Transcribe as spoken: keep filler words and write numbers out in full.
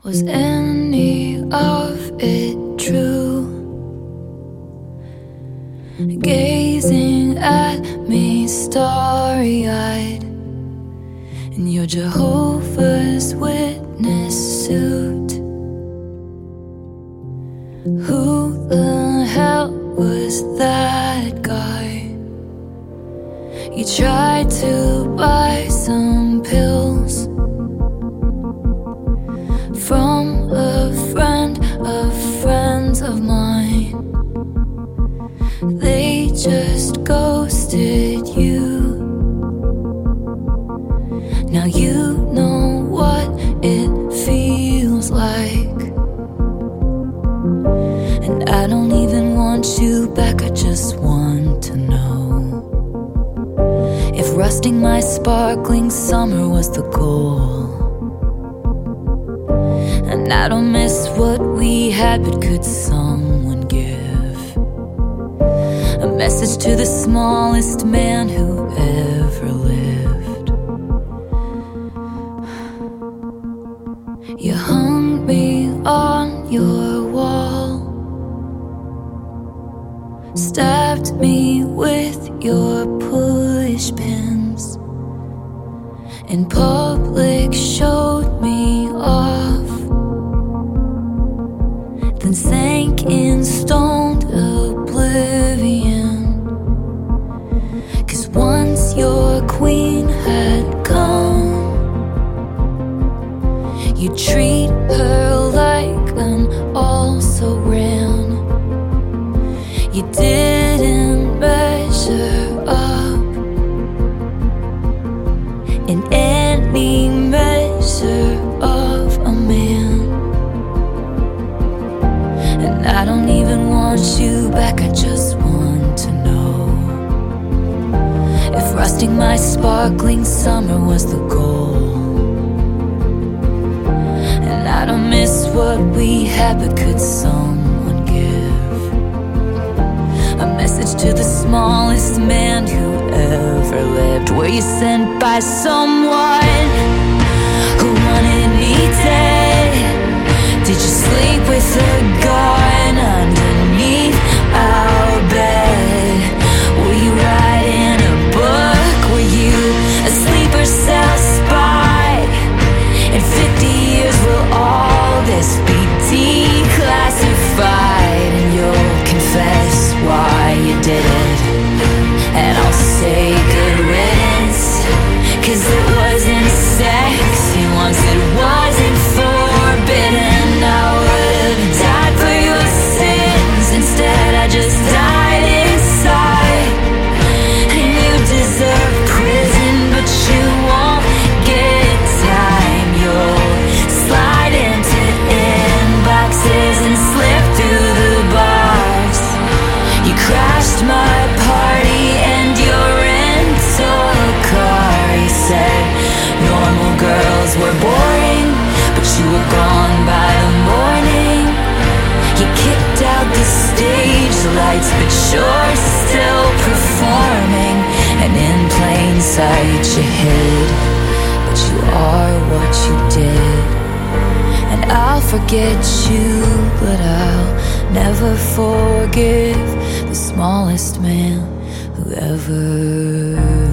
Was any of it true? Gazing at me starry-eyed in your Jehovah's Witness suit. Who the hell was that guy? You tried to buy some pills from a friend of friends of mine. They just ghosted you. Now you know what it feels like, and I don't even want you back. I just want to know if rusting my sparkling summer was the goal. And I don't miss what we had, but could someone give a message to the smallest man who ever lived? You hung me on your wall, stabbed me with your push pins, in public showed me off, then sank in stoned oblivion. 'Cause once your queen had come, you treat her like an also-ran. You didn't measure up in any measure of a man. And I don't even want you back. I just want to know if rusting my sparkling summer was the goal. And I don't miss what we had, but could someone give a message to the smallest man who ever lived? Were you sent by someone who wanted me dead? Did you sleep with a gun underneath our bed? Were you writing a book? Were you a sleeper cell spy? In fifty years will all this be declassified, and you'll confess why you did it, and I'll say good riddance. 'Cause it wasn't sexy once, it wasn't forbidden. I would've died for your sins, instead I just died inside. And you deserve prison, but you won't get time. You'll slide into inboxes and slip through the bars. You crashed my party and your rental car. You said normal girls were boring, but you were gone by the morning. You kicked out the stage lights, but you're still performing. And in plain sight you hid, but you are what you did. And I'll forget you, but I'll never forgive the smallest man who ever